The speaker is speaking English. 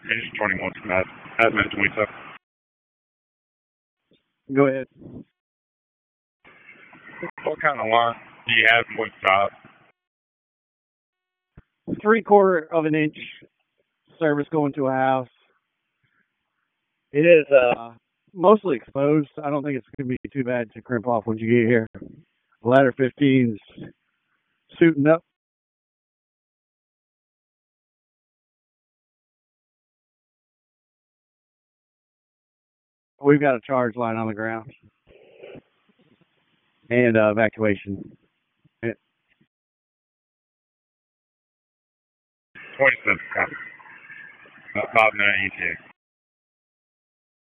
Engine 21 from Admin 27. Go ahead. What kind of line do you have and what size? 3/4 of an inch service going to a house. It is mostly exposed. I don't think it's going to be too bad to crimp off when you get here. Ladder 15's suiting up. We've got a charge line on the ground and evacuation. 27. Copy. 59 ETA.